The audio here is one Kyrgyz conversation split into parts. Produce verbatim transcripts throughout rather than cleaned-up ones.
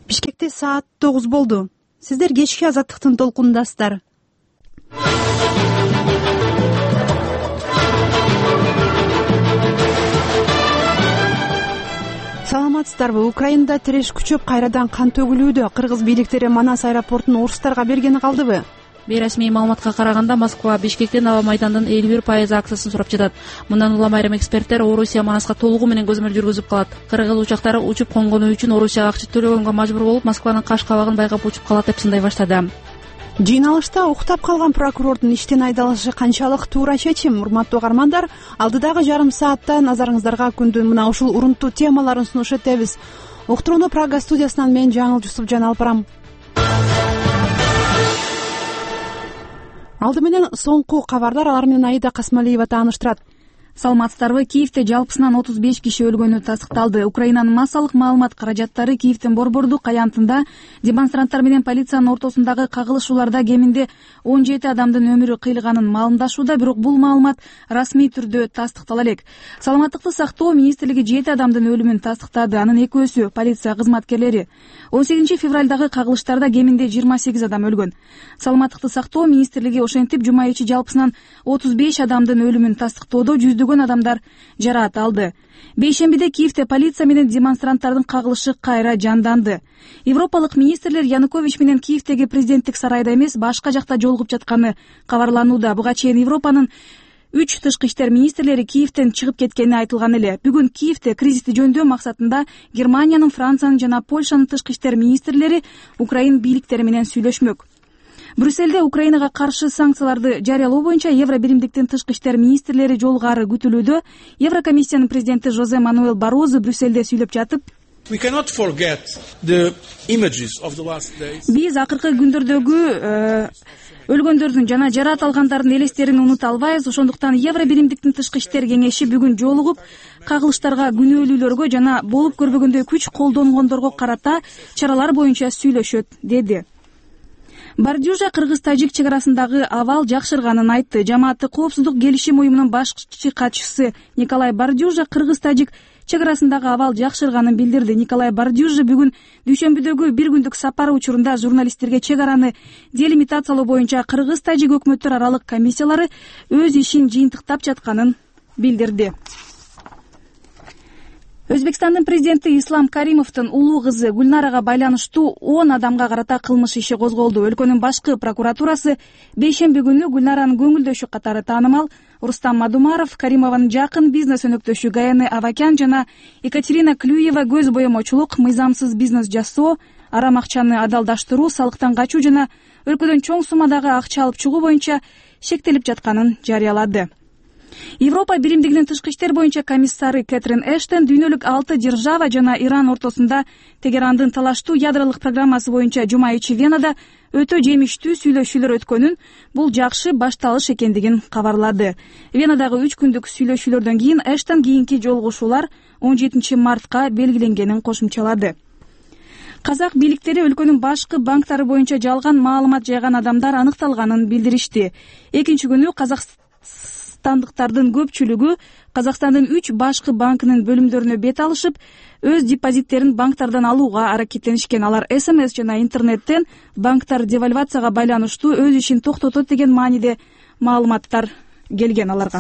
Бишкекте саат тогуз болду. Сиздер кечки азаттыктын толкунундасыздар. Саламатсыздарбы? Украинада тиреш күчөп кайрадан кан төгүлүүдө. Кыргыз бийликтери Манас аэропортун орустарга бергени калдыбы? Бейресмий маалыматка караганда Москва Бишкектен аба майдандын элүү бир пайыз акциясын сурап жатат. Мындан улам айрым эксперттер Орусия Манаска толугу менен көзөмөл жүргүзүп калат. Кыргыз учактары учуп конгону үчүн Орусияга акча төлөгөнгө мажбур болуп, Москванын каш кабагын байкап учуп калат деп сындай баштады. Жыйналышта уктап калган прокурордун иштен айдалышы канчалык туура чечим? Урматтуу угармандар, алдыдагы жарым саатта назарыңыздарга күндүн мына ушул урунттуу темаларын сунуш этебиз. Уктурууну Прага студиясынан мен Жаңыл Жусупжан алып барам. Алды менен соңку кабардар, алар менен Аида Касмалиева тааныштырат. Саламатсыздарбы? Киевде жалпысынан отуз беш киши өлгөнү тастыкталды. Украинанын массалык маалымат каражаттары Киевдин борбордук аянтында демонстранттар менен полициянын ортосундагы кагылышууларда кеминде он жети адамдын өмүрү кыйылганын маалымдашууда, бирок бул маалымат расмий түрдө тастыктала элек. Саламаттыкты сактоо министрлиги жети адамдын өлүмүн тастыктады. Анын экөөсү полиция кызматкерлери. он сегизинчи февралдагы кагылыштарда кеминде жыйырма сегиз адам өлгөн. Саламаттыкты сактоо министрлиги ошентип жума ичи жалпысынан отуз беш адамдын өлүмүн тастыктоодо жүздөгөн адамдар жараат алды. Бейшембиде Киевде полиция менен демонстранттардын кагылышы кайра жанданды. Европалык министрлер Янукович менен Киевдеги президенттик сарайда эмес, башка жакта жолугуп жатканы кабарланууда. Буга чейин Европанын үч тышкы иштер министрлери Киевден чыгып кеткени айтылган эле. Бүгүн Киевде кризисти жөндөөө максатында Германиянын, Франциянын жана Польшанын тышкы иштер министрлери Украин бийликтери менен сүйлөшмөк. Брюссельде Украинага каршы санкцияларды жарыялоо боюнча Евробиримдиктин тышкы иштер министрлери жолугары күтүлүүдө. Еврокомиссиянын президенти Жозе Мануэл Барозу Брюссельде сүйлөп жатып, биз акыркы күндөрдөгү өлгөндөрдүн жана жараат алгандардын элестерин унута албайбыз. Ошондуктан Евробиримдиктин тышкы иштер кеңеши бүгүн жолугуп, кагылыштарга, күнөөлүүлөргө жана болуп көрбөгөндөй күч колдонгондорго карата чаралар боюнча сүйлөшөт, деди. Бардюжа Кыргыз-Тажик чек арасындагы абал жакшырганын айтты. Жамааттык коопсуздук келишим уюмунун башчы катчысы Николай Бардюжа Кыргыз-Тажик чек арасындагы абал жакшырганын билдирди. Николай Бардюжа бүгүн дүйшөмбүдөгү бир күндүк сапары учурунда журналисттерге чек араны делимитациялоо боюнча Кыргыз-Тажик өкмөттөр аралык комиссиялары өз ишин жыйынтыктап жатканын билдирди. Өзбекстандын президенти Ислам Каримовдун улуу кызы Гүлнарага байланыштуу он адамга карата кылмыш иши козголду. Өлкөнүн башкы прокуратурасы бейшемби күнү Гүлнаранын көңүлдөшү катары таанымал Рустам Мадумаров, Каримованын жакын бизнес өнөктөшү Гаяне Авакян жана Екатерина Клюева көз боемочулук, мыйзамсыз бизнес жасоо, арам акчаны адалдаштыруу, салыктан качуу жана өлкөдөн чоң суммадагы акча алып чыгуу боюнча шектелип жатканын жарыялады. Европа Биримдигинин тышкы иштер боюнча комиссары Кэтрин Эштон дүйнөлүк алты держава жана Иран ортосунда Тегерандын талаштуу ядролук программасы боюнча жума ичи Венада өтө жемиштүү сүйлөшүүлөр өткөнүн, бул жакшы башталыш экендигин кабарлады. Венадагы үч күндүк сүйлөшүүлөрдөн кийин Эштон кийинки жолугушуулар он жетинчи мартка белгиленгенин кошумчалады. Казак бийликтери өлкөнүн башкы банктары боюнча жалган маалымат жайган адамдар аныкталганын билдиришти. Экинчи күнү Казакстан Казакстандыктардын көпчүлүгү Казакстандын үч башкы банкынын бөлүмдөрүнө бет алышып, өз депозиттерин банктардан алууга аракеттенишкен. Алар эс эм эс жана интернеттен банктар девальвацияга байланыштуу өз ишин токтотот деген мааниде маалыматтар келген аларга.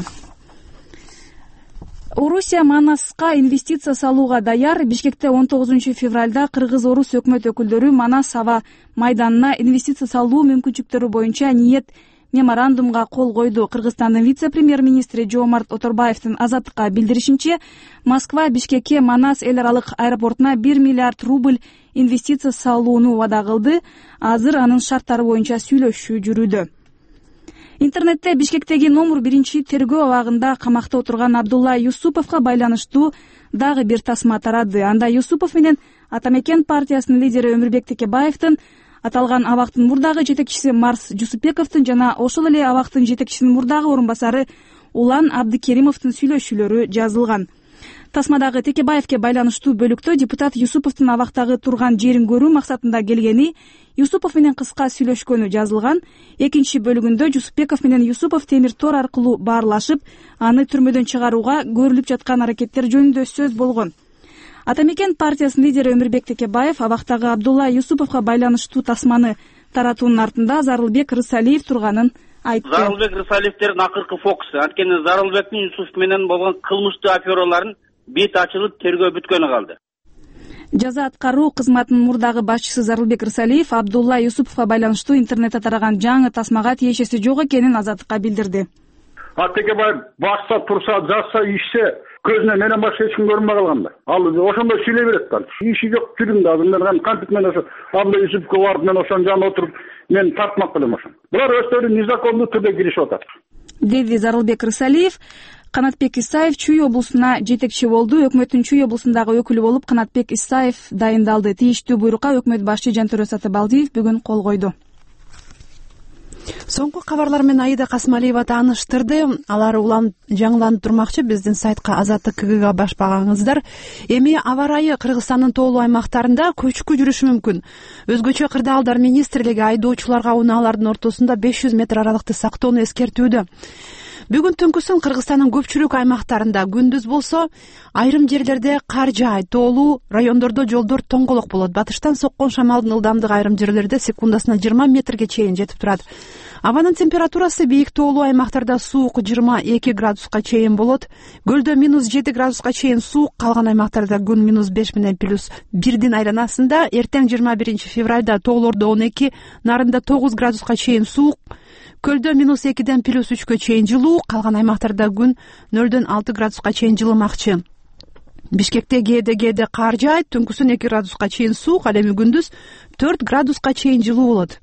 Орусия Манаска инвестиция салууга даяр. Бишкекте он тогузунчу февралда кыргыз-орус өкмөт өкүлдөрү Манас аба майданына инвестиция салуу мүмкүнчүлүктөрү боюнча ниет меморандумга кол койду. Кыргызстандын вице-премьер-министри Жоомарт Оторбаевдин Азаттыкка билдиришинче, Москва Бишкекке Манас эл аралык аэропортуна бир миллиард рубль инвестиция салууну убада кылды. Азыр анын шарттары боюнча сүйлөшүү жүрүүдө. Интернетте Бишкектеги номер биринчи тергөө абагында камакта отурган Абдулла Юсуповго байланыштуу дагы бир тасма тарады. Анда Юсупов менен Атамекен партиясынын лидери Өмүрбек Текебаевдин, аталган абактын мурдагы жетекчиси Марс Жусупбековдун жана ошол эле абактын жетекчисинин мурдагы орун басары Улан Абдыкеримовдун сүйлөшүүлөрү жазылган. Тасмадагы Текебаевке байланыштуу бөлүктө депутат Юсуповдун абактагы турган жерин көрүү максатында келгени, Юсупов менен кыска сүйлөшкөнү жазылган. Экинчи бөлүгүндө Жусупбеков менен Юсупов темир тор аркылуу баарлашып, аны түрмөдөн чыгарууга көрүлүп жаткан аракеттер жөнүндө сөз болгон. Ата мекен партиясынын лидери Өмүрбек Текебаев абактагы Абдулла Юсуповго байланыштуу тасманы таратуунун артында Зарылбек Рысалиев турганын айтты. Зарылбек Рысалиевдердин акыркы фокусу, анткени Зарылбектин Юсупов менен болгон кылмыштуу афераларын бет ачылып, тергөө бүткөнү калды. Жаза аткаруу кызматынын мурдагы башчысы Зарылбек Рысалиев Абдулла Юсуповго байланыштуу интернетте тараган жаңы тасмага тиешеси жок экенин Азаттыкка билдирди. Текебаев башса, турса, жазса, ишсе көзүнө менен башка эч ким көрүнбөй калганда. Ал ошондой сүйлөй берет да. Иши жок жүрүм да. Мен кантип мен ошо Абдулла Юсуповго барып, мен ошонун жанына отуруп, мен тартмак элем ошону. Булар өздөрү незаконный түрдө киришип атат, деди Зарылбек Рысалиев. Канатбек Исаев Чүй облусуна жетекчи болду. Өкмөттүн Чүй облусундагы өкүлү болуп Канатбек Исаев дайындалды. Тийиштүү буйрукка өкмөт башчы Жантөрө Сатыбалдиев бүгүн кол койду. Соңку кабарлар менен Аида Касмалиева тааныштырды. Алар уланып жаңыланып турмакчы. Биздин сайтка Азаттык КГга башпагаңыздар. Эми аба ырайы Кыргызстандын тоолуу аймактарында көчкү жүрүшү мүмкүн. Өзгөчө Кырдаалдар министрлиги айдоочуларга унаалардын ортосунда беш жүз метр аралыкты сактоону эскертүүдө. Бүгүн түнкүсүн Кыргызстандын көпчүлүк аймактарында, күндүз болсо айрым жерлерде кар жаайт, тоолуу райондордо жолдор тоңголок болот. Батыштан соккон шамалдын ылдамдыгы айрым жерлерде секундасына жыйырма метрге чейин жетип турат. Абанын температурасы бийик тоолуу аймактарда суук жыйырма эки градуска чейин болот. Көлдө минус жети градуска чейин суук, калган аймактарда күн минус беш менен плюс бирдин айланасында. Эртең жыйырма биринчи февралда тоолордо он эки, нарында тогуз градуска чейин суук, көлдө минус экиден плюс үчкө чейин жылуу, калган аймактарда күн нөлдөн алты градуска чейин жылымакчы. Бишкекте кээде кээде кар жаайт, түнкүсүн эки градуска чейин суук, ал эми күндүз төрт градуска чейин жылуу болот.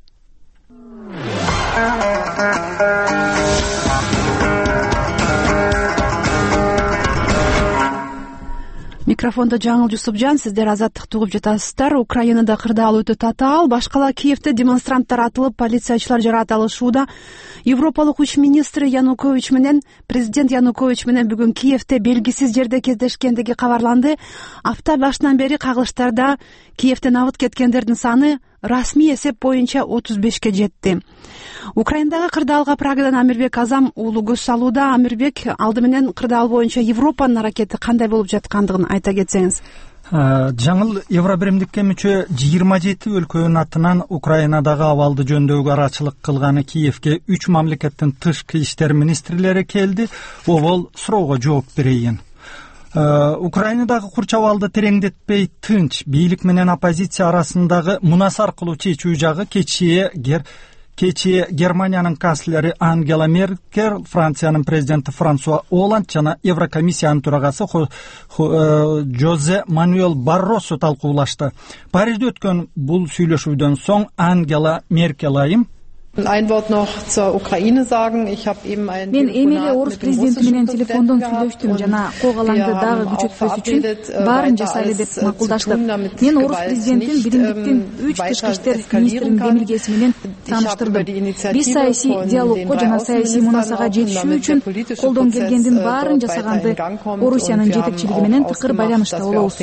Микрофондо Жаңыл Жусупжан, сиздер Азаттыкты угуп жатасыздар. Украинада кырдаал өтө татаал. Башкала Киевде демонстранттар атылып, полициячылар жараат алышууда. Европалык үч министри Янукович менен президент Янукович менен бүгүн Киевде белгисиз жерде кездешкендиги кабарланды. Апта башынан бери кагылыштарда Киевден абыт кеткендердин саны расмий эсеп боюнча отуз бешке жетти. Украиндагы кырдаалга Прагадан Амирбек Азам уулу көз салууда. Амирбек, алды менен кырдаал боюнча Европанын аракети кандай болуп жаткандыгын айта кетсеңиз. Жаңыл, Евробиримдикке мүчө жыйырма жети өлкөнүн атынан Украинадагы абалды жөндөөгө арачылык кылганы Киевге үч мамлекеттин тышкы иштер министрлери келди. Обол суроого жооп берейин. Украинадагы курч абалды тереңдетпей тынч бийлик менен оппозиция арасындагы мунас аркылуу чечүү жагы кечээ гер Кечээ Германиянын канцлери Ангела Меркель, Франциянын президенти Франсуа Оланд жана Еврокомиссиянын төрагасы Жозе Мануэль Барросо талкуулашты. Парижде өткөн бул сүйлөшүүдөн соң Ангела Меркель айым Ein Wort noch zur Ukraine sagen. Ich habe eben ein Мен эмеле орус президенти менен телефондон сүйлөштүм жана кол алаңды дагы күчөтпөс үчүн баарын жасайлы деп макулдаштык. Мен орус президентин биримдиктин үч тышкы иштер министринин демилгеси менен тааныштырдым. Биз саясий диалогко жана саясий мунасага жетишүү үчүн колдон келгендин баарын жасаганды Орусиянын жетекчилиги менен тыкыр байланышта болобуз.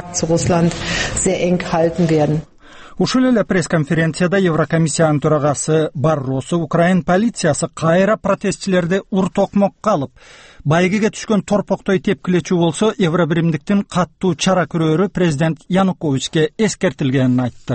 Ушул эле пресс-конференцияда Еврокомиссиянын төрагасы Барросо Украин полициясы кайра протестчилерди ур-токмокко алып, байгеге түшкөн торпоктой тепкилечүү болсо, Евробиримдиктин каттуу чара көрөөрү президент Януковичке эскертилгенин айтты.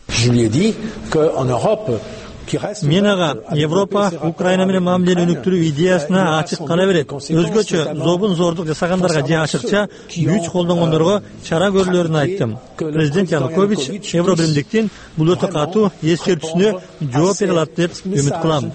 Мен ага Европа Украина менен мамилени өнүктүрүү идеясына ачык кала берет. Өзгөчө зобун зордук жасагандарга же ашыкча күч колдонгондорго чара көрүлөрүн айттым. Президент Янукович Евробиримдиктин бул өтө катуу эскертүүсүнө жооп бере алат деп үмүт кылам.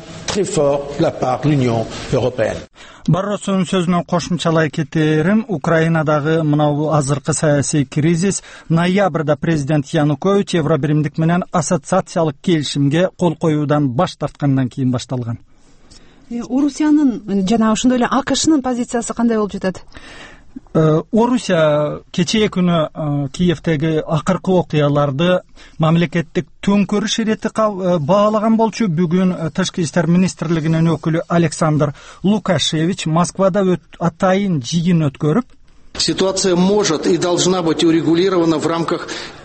Барросонун сөзүнө кошумчалай кетерим, Украинадагы мынау азыркы саясий кризис ноябрда президент Янукович Евробиримдик менен ассоциациялык келишимге кол коюудан баш тарткандан кийин башталган. Орусиянын жана ошондой эле АКШнын позициясы кандай болуп жатат? Орусия кечээ күнү Киевдеги акыркы окуяларды мамлекеттик төңкөрүш ирети баалаган болчу. Бүгүн Тышкы иштер министрлигинин өкүлү Александр Лукашевич Москвада атайын жыйын өткөрүп, ситуация может и должна быть урегулирована в рамках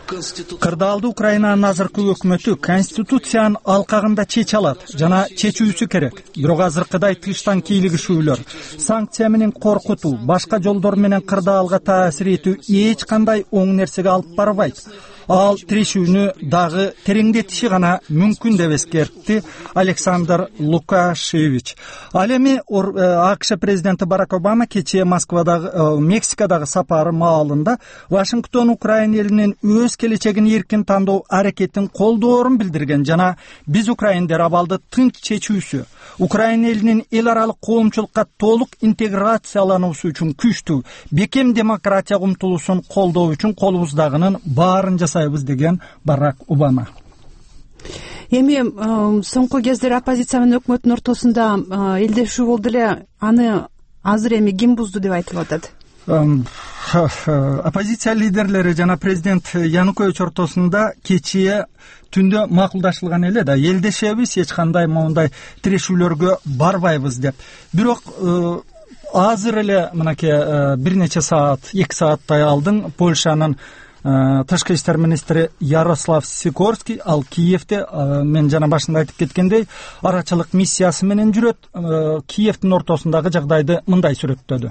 кырдаалды Украинанын азыркы өкмөтү конституциянын алкагында чече алат жана чечүүсү керек. Бирок азыркыдай тыштан кийлигишүүлөр, санкция менен коркутуу, башка жолдор менен кырдаалга таасир этүү эч кандай оң нерсеге алып барбайт. Ал тирешүүнү дагы тереңдетиши гана мүмкүн деп эскертти Александр Лукашевич. Ал эми АКШ президенти Барак Обама кечээ Москвадагы, Мексикадагы сапары маалында Вашингтон Украина элинин өз келечегин эркин тандоо аракетин колдоорун билдирген жана биз украиндер абалды тынч чечүүсү, Украина элинин эл аралык коомчулукка толук интеграциялануусу үчүн күчтүү, бекем демократия умтулуусун колдоо үчүн колубуздагынын баарын жасайбыз деген Барак Обама. Эми соңку кездери оппозиция менен өкмөттүн ортосунда элдешүү болду эле, аны азыр эми ким бузду деп айтылып атат? Оппозиция лидерлери жана президент Янукович ортосунда кечээ түндө макулдашылган эле да, элдешебиз, эч кандай моундай тирешүүлөргө барбайбыз деп. Бирок азыр эле мынакей бир нече саат, эки сааттай алдын Польшанын тышкы иштер министри Ярослав Сикорский ал Киевде, мен жана башында айтып кеткендей, арачылык миссиясы менен жүрөт. Киевдин ортосундагы жагдайды мындай сүрөттөдү.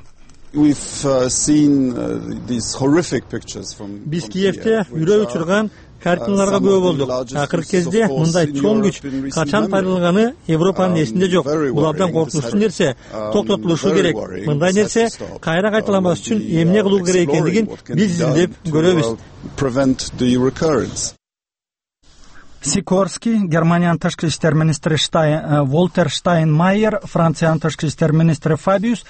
Биз Киевде үрөө учурган картиналарга күбө болдук. Акыркы кезде мындай чоң күч качан пайдаланганы Европанын эсинде жок. Бул абдан коркунучтуу нерсе, токтотулушу керек. Мындай нерсе кайра кайталанбаш үчүн эмне кылуу керек экендигин биз изилдеп көрөбүз. Сикорский, Германиянын тышкы иштер министри Волтер Штайнмайер, Франциянын тышкы иштер министри Фабиус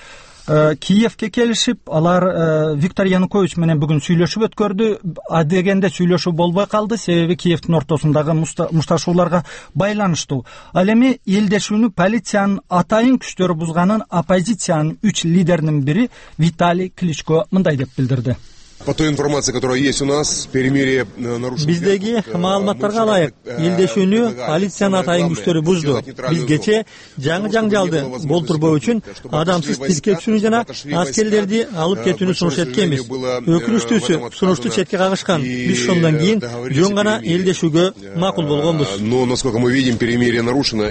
Киевке келишип, алар Виктор Янукович менен бүгүн сүйлөшүп өткөрдү. Адегенде сүйлөшүү болбой калды, себеби Киевдин ортосундагы мушташууларга байланыштуу. Ал эми элдешүүнү полициянын атайын күчтөрү бузганын оппозициянын үч лидеринин бири Виталий Кличко мындай деп билдирди. По той информации, которая есть у нас, перемирие нарушено. Биздеги маалыматтарга ылайык, элдешүүнү полициянын атайын күчтөрү бузду. Биз кечээ жаңы жаңжалды болтурбоо үчүн адамсыз тилкечүүнү жана аскерлерди алып кетүүнү сунуш эткенбиз. Өкүнүчтүүсү сунушту четке кагышкан. Биз ошондон кийин жөн гана элдешүүгө макул болгонбуз. Но насколько мы видим, перемирие нарушено.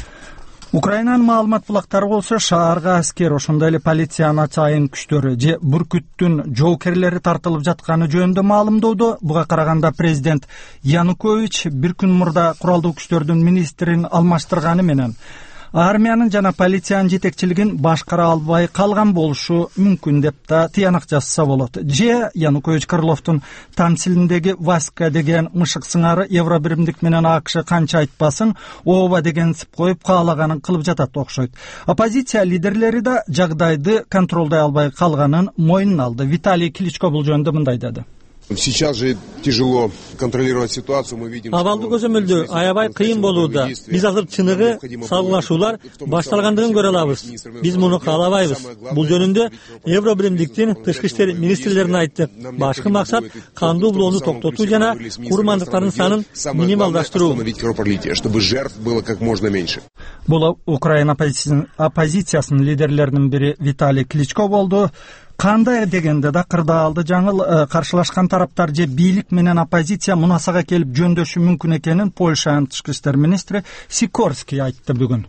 Украинанын маалымат булактары болсо шаарга аскер, ошондой эле полициянын атайын күчтөрү же бүркүттүн жоокерлери тартылып жатканы жөнүндө маалымдоодо. Буга караганда президент Янукович бир күн мурда куралдуу күчтөрдүн министрин алмаштырганы менен армиянын жана полициянын жетекчилигин башкара албай калган болушу мүмкүн деп да тыянак жасса болот. Же Янукович Крыловдун тамсилиндеги Васька деген мышык сыңары Евробиримдик менен АКШ канча айтпасын, ооба деген сип коюп каалаганын кылып жатат окшойт. Оппозиция лидерлери да жагдайды контролдой албай калганын мойнуна алды. Виталий Кличко бул жөнүндө мындай деди. Сейчас же тяжело контролировать ситуацию, мы видим. Абалды көзөмөлдө аябай кыйын болууда. Биз азыр чыныгы салгылашуулар башталгандыгын көрө алабыз. Биз муну каалабайбыз. Бул жөнүндө Евробиримдиктин тышкы иштер министрлерине айттык. Башкы максат кандуу булоону токтотуу жана курмандыктардын санын минималдаштыруу. Чтобы жертв было как можно меньше. Бул Украина оппозициясынын лидерлеринин бири Виталий Кличко болду. Кандай дегенде да кырдаалды жаңыл каршылашкан тараптар же бийлик менен оппозиция мунасага келип жөндөшү мүмкүн экенин Польшанын тышкы иштер министри Сикорский айтты бүгүн.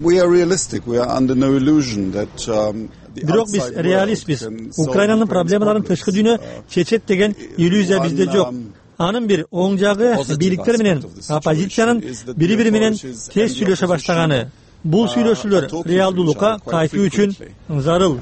Бирок биз реалистбиз. Украинанын проблемаларын тышкы дүйнө чечет деген иллюзия бизде жок. Анын бир оң жагы бийликтер менен оппозициянын бири-бири менен тез сүйлөшө баштаганы. Бул сүйлөшүүлөр реалдуулукка кайтуу үчүн зарыл.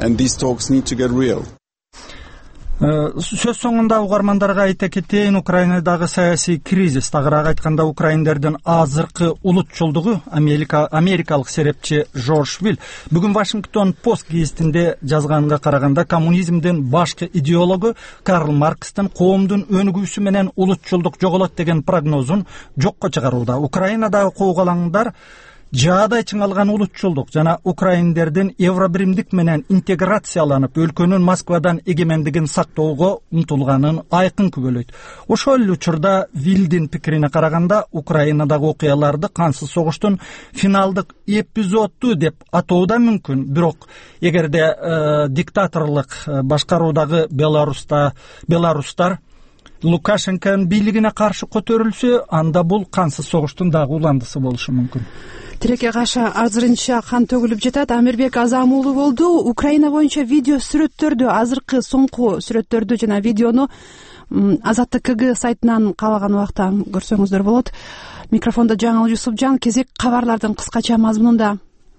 Сөз соңунда угармандарга айта кетейин, Украинадагы саясий кризис, тагыраак айтканда Украиндердин азыркы улутчулдугу Америка америкалык серепчи Жорж Вилл бүгүн Вашингтон Пост гезитинде жазганга караганда коммунизмдин башкы идеологу Карл Маркстын коомдун өнүгүүсү менен улутчулдук жоголот деген прогнозун жокко чыгарууда. Украинадагы куугалаңдар жаадай чыңалган улутчулдук жана украиндердин Евробиримдик менен интеграцияланып, өлкөнүн Москвадан эгемендигин сактоого умтулганын айкын күбөлөйт. Ошол эле учурда Вилдин пикирине караганда, Украинадагы окуяларды кансыз согуштун финалдык эпизоду деп атоо да мүмкүн. Бирок эгерде э, диктаторлук башкаруудагы Беларуста Беларустар Лукашенконун бийлигине каршы көтөрүлсө, анда бул кансыз согуштун дагы уландысы болушу мүмкүн. Тилекке каша азырынча кан төгүлүп жатат. Амирбек Азам уулу болду. Украина боюнча видео сүрөттөрдү, азыркы соңку сүрөттөрдү жана видеону Азаттык КГ сайтынан каалаган убакта көрсөңүздөр болот. Микрофондо Жаңыл Жусупжан, кезек кабарлардын кыскача мазмунунда.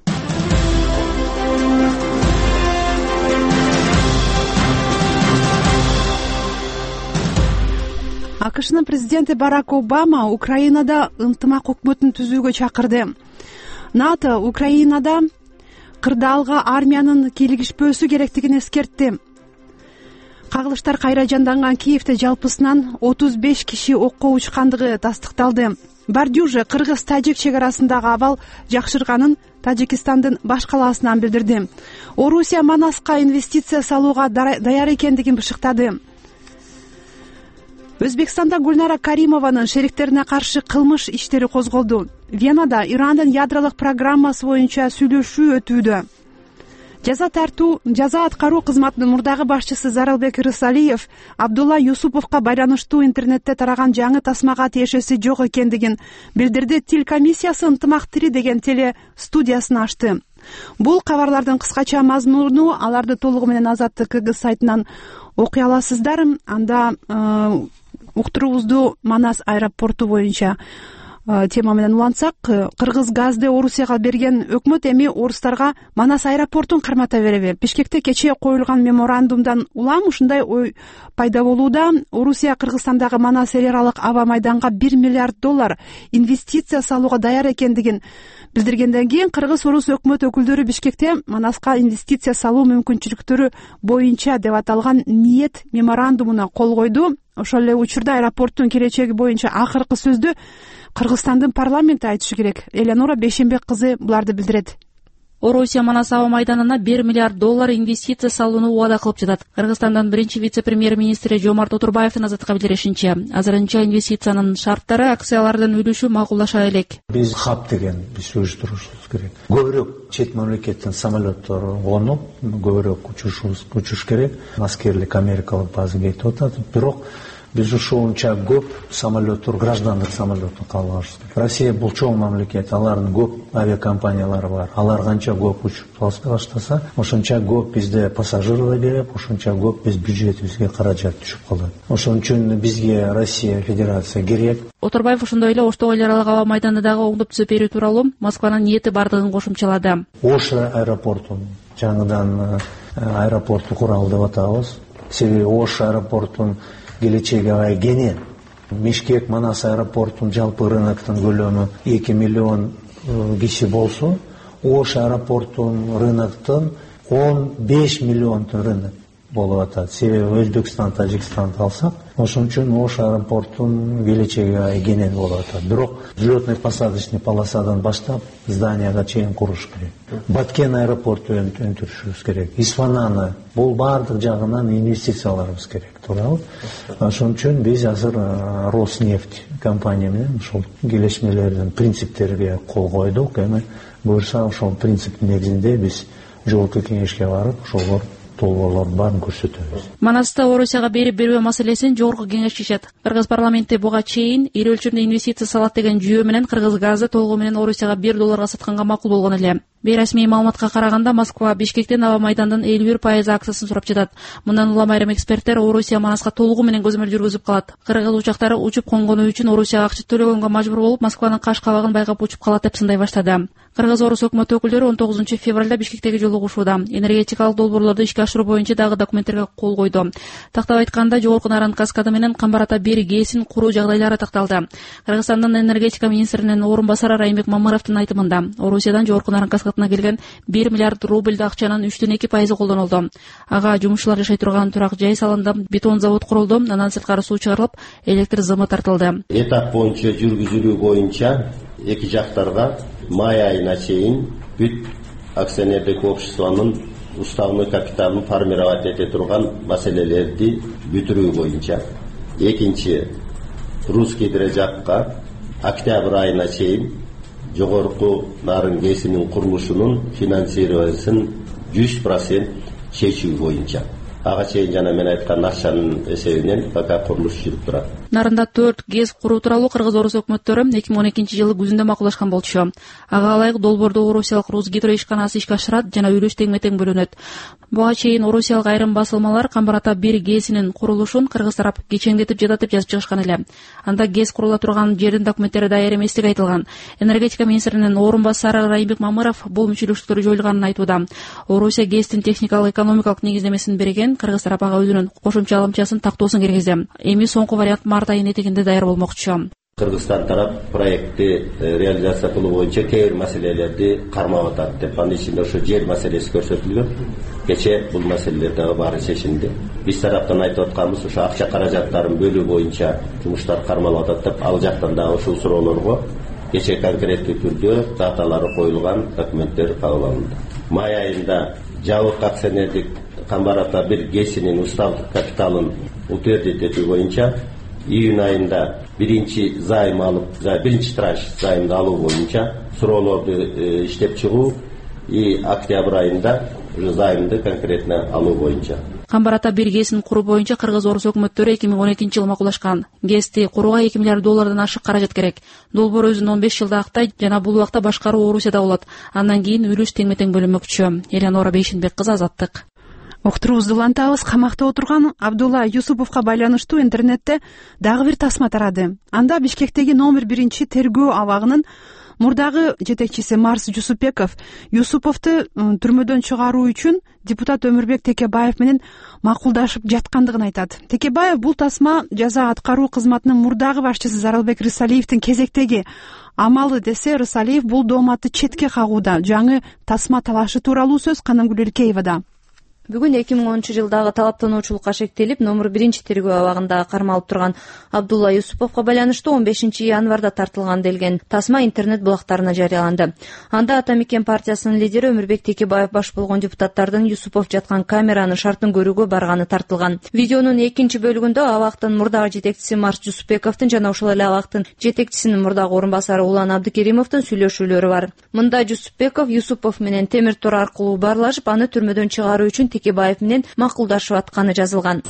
АКШнын президенти Барак Обама Украинада ынтымак өкмөтүн түзүүгө чакырды. НАТО Украинада кырдаалга армиянын кийлигишпөөсү керектигин эскертти. Кагылыштар кайра жанданган Киевде жалпысынан отуз беш киши окко учкандыгы тастыкталды. Бардюже кыргыз-тажик чек арасындагы абал жакшырганын Тажикстандын баш калаасынан билдирди. Орусия Манаска инвестиция салууга даяр экендигин бышыктады. Өзбекстанда Гульнара Каримованын шериктерине каршы кылмыш иштери козголду. Венада Ирандын ядролук программасы боюнча сүйлөшүү өтүүдө. Жаза тартуу жаза аткаруу кызматынын мурдагы башчысы Зарылбек Рысалиев Абдулла Юсуповго байланыштуу интернетте тараган жаңы тасмага тиешеси жок экендигин билдирди. Тил комиссиясы ынтымак тири деген теле студиясын ачты. Бул кабарлардын кыскача мазмуну, аларды толугу менен Азаттык КГ сайтынан окуй аласыздар. Анда уктуруубузду Манас аэропорту боюнча тема менен улантсак, кыргыз газды Орусияга берген өкмөт эми орустарга Манас аэропортун кармата береби. Бишкекте кечээ коюлган меморандумдан улам ушундай ой пайда болууда. Орусия Кыргызстандагы Манас эл аралык аба майданга бир миллиард доллар инвестиция салууга даяр экендигин билдиргенден кийин кыргыз-орус өкмөт өкүлдөрү Бишкекте Манаска инвестиция салуу мүмкүнчүлүктөрү боюнча деп аталган ниет меморандумуна кол койду. Ошол эле учурда аэропорттун келечеги боюнча акыркы сөздү Кыргызстандын парламенти айтышы керек. Эленора Бейшембек кызы буларды билдирет. Орусия Манас аба майданына бир миллиард доллар инвестиция салууну убада кылып жатат. Кыргызстандын биринчи вице-премьер-министри Жомарт Отурбаевдин Азаттыкка билдиришинче, азырынча инвестициянын шарттары акциялардын үлүшү макулдаша элек. Биз хаб деген биз уюштурушубуз керек. Көбүрөөк чет мамлекеттин самолеттери конуп, көбүрөөк учуш керек. Аскерлик америкалык база кетип атат. Бирок биз ушунча көп самолеттер, граждандык самолеттер калбашыбыз керек. Россия бул чоң мамлекет, алардын көп авиакомпаниялары бар. Алар канча көп учуп баштаса, ошонча көп бизде пассажир да керек, ошонча көп биз бюджетибизге каражат түшүп калат. Ошон үчүн бизге Россия Федерация керек. Отурбаев ошондой эле Оштогу эл аралык аба майданында дагы оңдоп түзөп берүү тууралуу Москванын ниети бардыгын кошумчалады. Ош аэропортун жаңыдан аэропорту куралы деп атабыз. Себеби Ош аэропортун келечеги аябай кенен. Бишкек Манас аэропортунун жалпы рыноктун көлөмү эки миллион киши болсо, Ош аэропортунун рыноктун он беш миллионтун рынок болуп атат. Себеби Өзбекстан, Тажикстанды алсак, ошон үчүн Ош аэропортунун келечеги аябай кенен болуп атат. Бирок взлетный посадочный полосадан баштап зданияга чейин куруш керек. Баткен аэропорту өндүрүшүбүз керек. Исфананы, бул бардык жагынан инвестицияларыбыз керек, туурабы? Ошон үчүн биз азыр Роснефть компания менен ошол келишмелердин принциптерине кол койдук. Эми буюрса ошол принциптин негизинде биз жогорку кеңешке барып, ошолор толгоолордун баарын көрсөтөбүз. Манасты Орусияга берип бербөө маселесин жогорку кеңеш чечет. Кыргыз парламенти буга чейин эл өлчөмдө инвестиция салат деген жүйө менен кыргыз газы толугу менен Орусияга бир долларга сатканга макул болгон эле. Бейресмий маалыматка караганда Москва Бишкектен аба майдандын элүү бир пайызы акциясын сурап жатат. Мындан улам айрым эксперттер Орусия Манаска толугу менен көзөмөл жүргүзүп калат. Кыргыз учактары учуп конгону үчүн Орусияга акча төлөгөнгө мажбур болуп, Москванын каш кабагын байкап учуп калат деп сындай баштады. Кыргыз-орус өкмөт өкүлдөрү он тогузунчу февралда Бишкектеги жолугушууда энергетикалык долбоорлорду ишке ашыруу боюнча дагы документтерге кол койду. Тактап айтканда, Жогорку Нарын каскады менен Камбар ата бир ГЭСин куруу жагдайлары такталды. Кыргызстандын энергетика министринин орун басары Райымбек Мамыровдун айтымында, Орусиядан Жогорку Нарын каскадына келген бир миллиард рубль акчанын үчтөн эки пайызы колдонулду. Ага жумушчулар жашай турган турак жай салынды, бетон завод курулду, андан сырткары суу чыгарылып, электр зымы тартылды. Этап боюнча жүргүзүлүү боюнча эки жактарга май айына чейин бүт акционердик обществонун уставной капиталын формировать эте турган маселелерди бүтүрүү боюнча. Экинчи, Русский жакка октябрь айына чейин Жогорку Нарын ГЭСинин курулушунун финансировациясын жүз процент чечүү боюнча. ага чейин жана мен айткан акчанын эсебинен пока курулуш жүрүп турат. Нарында төрт ГЭС куруу тууралуу Кыргыз Орус өкмөттөрү эки миң он экинчи жылы күзүндө макулдашкан болчу. Ага ылайык долбоордо Орусиялык Русгидро ишканасы ишке ашырат жана үлүш теңме тең бөлүнөт. Буга чейин Орусиялык айрым басылмалар Камбар Ата бир ГЭСинин курулушун кыргыз тарап кечеңдетип жатат деп жазып чыгышкан эле. Анда ГЭС курула турган жердин документтери даяр эместиги айтылган. Энергетика министринин орун басары Райымбек Мамыров бул мүчөлүштүктөр жоюлганын айтууда. Орусия ГЭСтин техникалык экономикалык негиздемесин берген, кыргыз тарап ага өзүнүн кошумча алымчасын тактоосун киргизди. Эми соңку вариант март айынын этегинде даяр болмокчу. Кыргызстан тарап проектти реализация кылуу боюнча кээ бир маселелерди кармап атат деп, анын ичинде ошо жер маселеси көрсөтүлгөн. Кече бул маселелер дагы баары чечилди. Биз тараптан айтып атканыбыз ошо акча каражаттарын бөлүү боюнча жумуштар кармалып атат деп, ал жактан дагы ушул суроолорго кече конкреттүү түрдө даталары коюлган документтер кабыл алынды. Май айында жабык акционердик Камбар Ата бир ГЭСинин уставдык капиталын утвердить этүү боюнча июнь айында биринчи займ алып, биринчи транш займды алуу боюнча суроолорду иштеп чыгуу, и октябрь айында уже займды конкретно алуу боюнча. Камбар Ата бир ГЭСин куруу боюнча Кыргыз Орус өкмөттөрү эки миң он экинчи жылы макулдашкан. ГЭСти курууга эки миллиард доллардан ашык каражат керек. Долбоор өзүн он беш жылда актай жана бул убакта башкаруу Орусияда болот. Андан кийин үлүш теңме тең бөлүнмөкчү. Элеонора Бейшенбек кызы, Азаттык. Уктуруубузду улантабыз. Камакта отурган Абдулла Юсуповго байланыштуу интернетте дагы бир тасма тарады. Анда Бишкектеги номер биринчи тергөө абагынын мурдагы жетекчиси Марс Жусупбеков Юсуповду түрмөдөн чыгаруу үчүн депутат Өмүрбек Текебаев менен макулдашып жаткандыгын айтат. Текебаев бул тасма жаза аткаруу кызматынын мурдагы башчысы Зарылбек Рысалиевдин кезектеги амалы десе, Рысалиев бул дооматты четке кагууда. Жаңы тасма талашы тууралуу сөз Канамгүл Эркеевада. Бүгүн эки миң онунчу жылдагы талаптануучулукка шектелип, номер биринчи тергөө абагында кармалып турган Абдулла Юсуповго байланыштуу он бешинчи январда тартылган делген тасма интернет булактарына жарыяланды. Анда Ата Мекен партиясынын лидери Өмүрбек Текебаев баш болгон депутаттардын Юсупов жаткан камеранын шартын көрүүгө барганы тартылган. Видеонун экинчи бөлүгүндө абактын мурдагы жетекчиси Марс Жусупбековдун жана ошол эле абактын жетекчисинин мурдагы орун басары Улан Абдыкеримовдун сүйлөшүүлөрү бар. Мында Жусупбеков Юсупов менен темир тор аркылуу баарлашып, аны түрмөдөн чыгаруу үчүн Текебаев менен макулдашып атканы жазылган.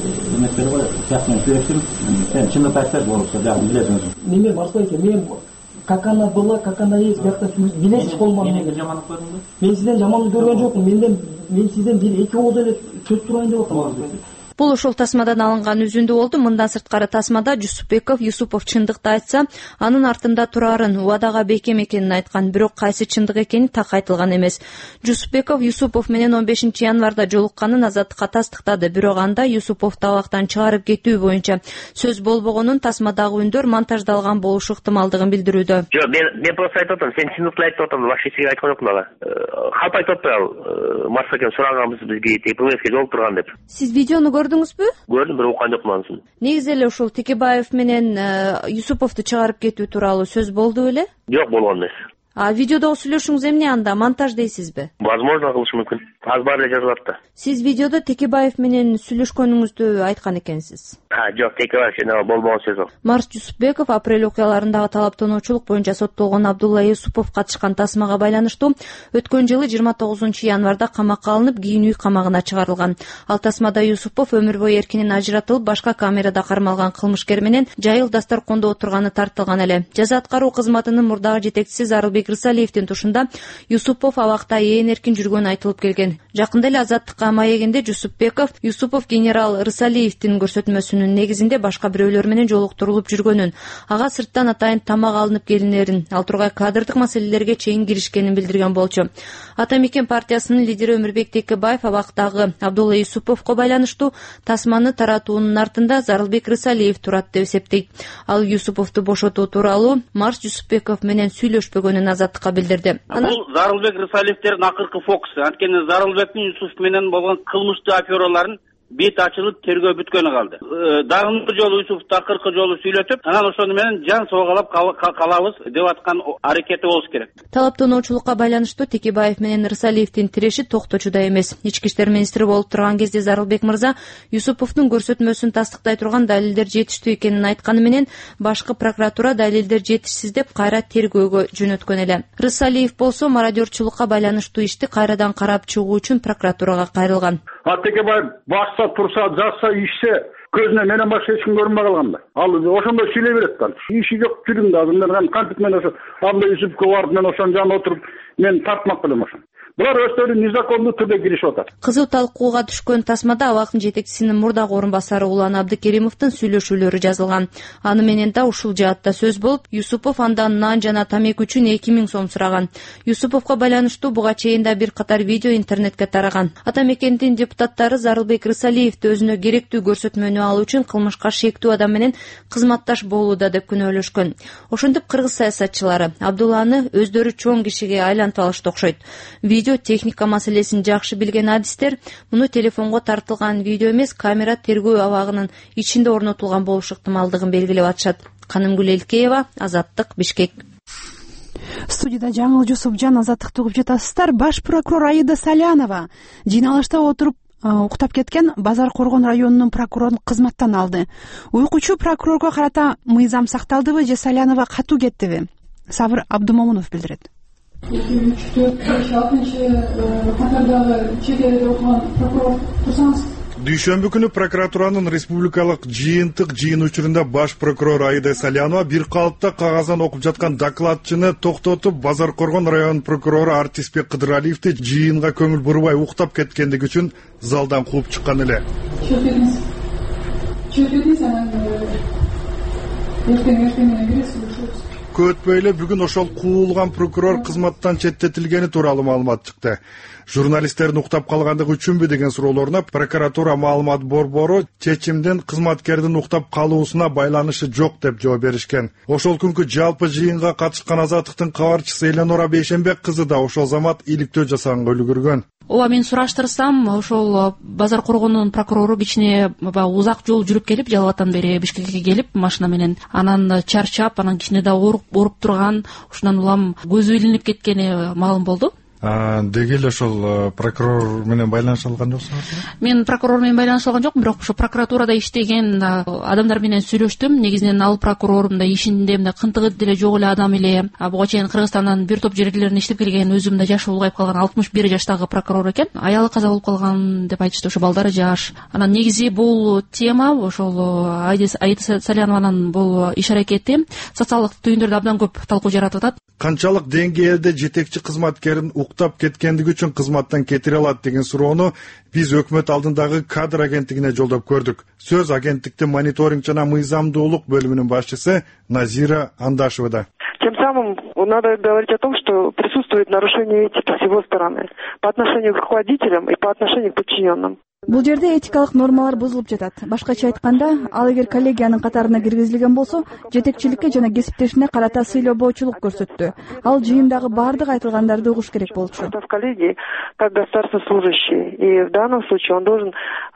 Неме баспай экен, мен как она была, как она есть, бияқта билесиз колуман. Менен жамандык көрдүңбү? Мен сизден жамандык көргөн жокмун. Менден мен сизден бир эки ооз эле сөз сурайын деп атам. Бул ошол тасмадан алынган үзүндү болду. Мындан сырткары тасмада Жусупбеков Юсупов чындыкты айтса, анын артында турарын убадага бекем экенин айткан, бирок кайсы чындык экени так айтылган эмес. Жусупбеков Юсупов менен он бешинчи январда жолукканын Азаттыкка тастыктады, бирок анда Юсуповду абактан чыгарып кетүү боюнча сөз болбогонун, тасмадагы үндөр монтаждалган болушу ыктымалдыгын билдирүүдө. Жок, мен мен просто айтып атам, сен чындыкты айтып атам, вообще сиңе айткан жокмун ага. Халп айтып атпайбы ал, Марс экен сураганбыз бизге ТПВСке жолуп турган деп. Сиз видеону көрдүңүзбү? Көрдүм, бирок уккан жокмун анысын. Негизи эле ушул Текебаев менен Юсуповду чыгарып кетүү тууралуу сөз болду беле? Жок, болгон эмес. А видеодогу сүйлөшүүңүз эмне анда? Монтаж дейсизби? Возможно, кылышы мүмкүн. Аз бар эле жазылат да. Сиз видеодо Текебаев менен сүйлөшкөнүңүздү айткан экенсиз. А, жок, Текебаев менен болбогон сөз ол. Марс Жусупбеков апрель окуяларындагы талаптануучулук боюнча соттолгон Абдулла Юсупов катышкан тасмага байланыштуу өткөн жылы жыйырма тогузунчу январда камакка алынып, кийин үй камагына чыгарылган. Ал тасмада Юсупов өмүр бою эркинен ажыратылып, башка камерада кармалган кылмышкер менен жайыл дасторкондо отурганы тартылган эле. Жаза аткаруу кызматынын мурдагы жетекчиси Зарылбек Рысалиевдин тушунда Юсупов абакта ээн эркин жүргөнү айтылып келген. Жакында эле Азаттыкка маегинде Жусупбеков Юсупов генерал Рысалиевдин көрсөтмөсүнүн негизинде башка бирөөлөр менен жолуктурулуп жүргөнүн, ага сырттан атайын тамак алынып келинерин, ал тургай кадрдык маселелерге чейин киришкенин билдирген болчу. Ата Мекен партиясынын лидери Өмүрбек Текебаев абактагы Абдулла Юсуповго байланыштуу тасманы таратуунун артында Зарылбек Рысалиев турат деп эсептейт. Ал Юсуповду бошотуу тууралуу Марс Жусупбеков менен сүйлөшпөгөнүн Азаттыкка билдирди. Бул Зарылбек Рысалиевдин акыркы фокусу. Анткени Зарылбектин Юсуп менен болгон кылмыштуу афераларын бет ачылып тергөө бүткөнү калды. Дагы жолу Юсуфту акыркы жолу сүйлөтүп, анан ошону менен жан соогалап калабыз деп аткан аракети болуш керек. Талаптануучулукка байланыштуу Текебаев менен Рысалиевдин тиреши токточуда эмес. Ички иштер министри болуп турган кезде Зарылбек мырза Юсуповдун көрсөтмөсүн тастыктай турган далилдер жетиштүү экенин айтканы менен башкы прокуратура далилдер жетишсиз деп кайра тергөөгө жөнөткөн эле. Рысалиев болсо мародёрчулукка байланыштуу ишти кайрадан карап чыгуу үчүн прокуратурага кайрылган. Атекебаев басса, турса, жазса, ишсе, көзүнө менен башка эч ким көрүнбөй калган да. Ал ошондой сүйлөй берет да. Иши жок жүрүм да. Мен кантип мен ошо Абла Юсуповго барып, мен ошонун жанына отуруп, мен тартмак белем ошону. Булар өздөрү незаконный түрдө киришип атат. Кызуу талкууга түшкөн тасмада абактын жетекчисинин мурдагы орун басары Улан Абдыкеримовдун сүйлөшүүлөрү жазылган. Аны менен да ушул жаатта сөз болуп, Юсупов андан нан жана тамеки үчүн эки миң сом сураган. Юсуповго байланыштуу буга чейин да бир катар видео интернетке тараган. Ата мекендин депутаттары Зарылбек Рысалиевди өзүнө керектүү көрсөтмөнү алуу үчүн кылмышка шектүү адам менен кызматташ болууда деп күнөөлөшкөн. Ошентип кыргыз саясатчылары Абдулланы өздөрү чоң кишиге айлантып алышты окшойт. Видео техника маселесин жакшы билген адистер муну телефонго тартылган видео эмес, камера тергөө абагынын ичинде орнотулган болушу ыктымалдыгын белгилеп атышат. Канымгүл Элкеева, Азаттык, Бишкек. Студияда Жаңыл Жусупжан, Азаттыкты угуп жатасыздар. Баш прокурор Аида Салянова жыйналышта отуруп уктап кеткен Базар Коргон районунун прокурорун кызматтан алды. Уйкучу прокурорго карата мыйзам сакталдыбы же Салянова катуу кеттиби? Сабыр Абдумомунов билдирет. эки үч төрт беш алтынчы катардагы чет элде окуган прокурор турсаңыз. Дүйшөмбү күнү прокуратуранын республикалык жыйынтык жыйын учурунда баш прокурор Аида Салянова бир калыпта кагаздан окуп жаткан докладчыны токтотуп, Базар Коргон район прокурору Артисбек Кыдыралиевди жыйынга көңүл бурбай уктап кеткендиги үчүн залдан кууп чыккан эле. Чөтөтүңүз. Чөтөтүңүз анан эртең эртең менен киресиз. Көтпөй эле бүгүн ошол куулган прокурор кызматтан четтетилгени тууралуу маалымат чыкты. Журналисттердин уктап калгандыгы үчүнбү деген суроолоруна прокуратура маалымат борбору чечимдин кызматкердин уктап калуусуна байланышы жок деп жооп беришкен. Ошол күнкү жалпы жыйынга катышкан Азаттыктын кабарчысы Эленора Бейшенбек кызы да ошол замат иликтөө жасаганга үлгүргөн. Ооба, мен сураштырсам, ошол Базар Коргондун прокурору кичине узак жол жүрүп келип, Жалал Абадтан бери Бишкекке келип машина менен, анан чарчап, анан кичине да ооруп турган, ушундан улам көзү илинип кеткени маалым болду. Деги эле ошол прокурор менен байланыша алган жоксуңуз? Мен прокурор менен байланыша алган жокмун, бирок ошо прокуратурада иштеген адамдар менен сүйлөштүм. Негизинен ал прокурордун да ишинде мындай кынтыгы деле жок эле адам эле. Буга чейин Кыргызстандан бир топ жерлеринде иштеп келген, өзүм да жашы улгайып калган алтымыш бир жаштагы прокурор экен. Аялы каза болуп калган деп айтышты, ошо балдары жаш. Анан негизи бул тема ошол Аида Салянованын бул иш аракети социалдык түйүндөрдө абдан көп талкуу жаратып атат. Канчалык деңгээлде жетекчи кызматкерин уктап кеткендиги үчүн кызматтан кетире алат деген суроону биз өкмөт алдындагы кадр агенттигине жолдоп көрдүк. Сөз агенттиктин мониторинг жана мыйзамдуулук бөлүмүнүн башчысы Назира Андашевада. Тем самым надо говорить о том, что присутствует нарушение этики с его стороны по отношению к руководителям и по отношению к подчиненным. Бул жерде этикалык нормалар бузулуп жатат. Башкача айтканда, ал эгер коллегиянын катарына киргизилген болсо, жетекчиликке жана кесиптешине карата сыйлообочулук көрсөттү. Ал жыйындагы баардык айтылгандарды угуш керек болчу. В коллегии как государственный служащий, и в данном случае он должен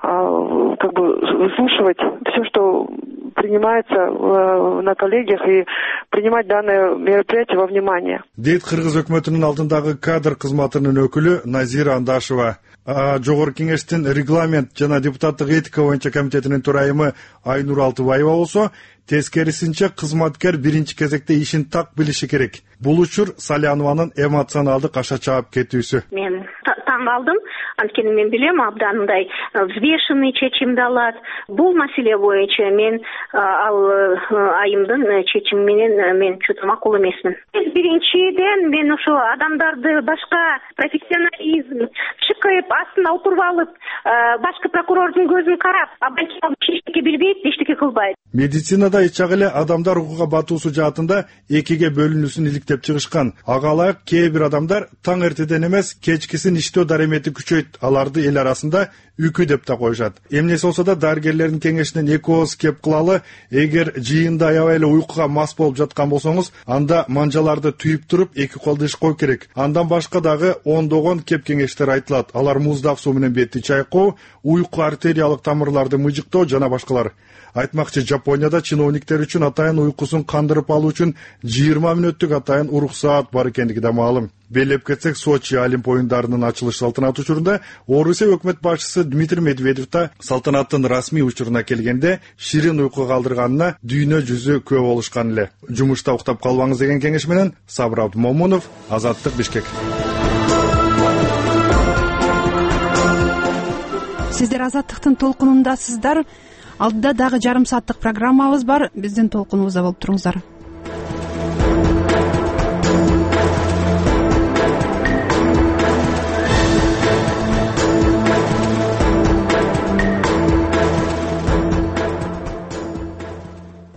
как бы выслушивать все, что принимается на коллегиях, и принимать данное мероприятие во внимание. Дейт Кыргыз өкмөтүнүн алдындагы кадр кызматынын өкүлү Назира Андашева. Жогорку кеңештин регламент жана депутаттык этика боюнча комитетинин төрайымы Айнур Алтыбаева болсо, тескерисинче кызматкер биринчи кезекте ишин так билиши керек. Бул учур Салянованын эмоционалдык аша чаап кетүүсү. Мен таң калдым, анткени мен билем абдан мындай взвешенный чечимди алат. Бул маселе боюнча мен ал айымдын чечими менен мен чөтө макул эмесмин. Биринчиден мен ошо адамдарды башка профессионализм чыкып астына отуруп алып, башка прокурордун көзүн карап, абанчылык эчтеке билбейт, эчтеке кылбайт. Медицинада ичак эле адамдар укугга батуусу жаатында экиге бөлүнүүсүн иликтеп чыгышкан. Ага ылайык кээ бир адамдар таң эртеден эмес, кечкисин иштөө даремети күчөйт, аларды эл арасында үкү деп да коюшат. Эмнеси болсо да дарыгерлердин кеңешинен эки ооз кеп кылалы, эгер жыйында аябай эле уйкуга мас болуп жаткан болсоңуз, анда манжаларды түйүп туруп эки колду ишкөө керек. Андан башка дагы ондогон кеп кеңештер айтылат. Алар муздак суу менен бетти чайкоо, уйку артериялык тамырларды мыжыктоо жана башкалар. Айтмакчы, Жапонияда чиновниктер үчүн атайын уйкусун кандырып алуу үчүн жыйырма мүнөттүк атайын уруксаат бар экендиги да маалым. Белеп кетсек, Сочи Олимп оюндарынын ачылыш салтанаты учурунда Орусия өкмөт башчысы Дмитрий Медведев да салтанаттын расмий учуруна келгенде ширин уйку калдырганына дүйнө жүзү күбө болушкан эле. Жумушта уктап калбаңыз деген кеңеш менен Сабыр Абдумомунов, Азаттык, Бишкек. сиздер Азаттыктын толкунундасыздар. Алдыда дагы жарым сааттык программабыз бар. Биздин толкунубузда болуп туруңуздар.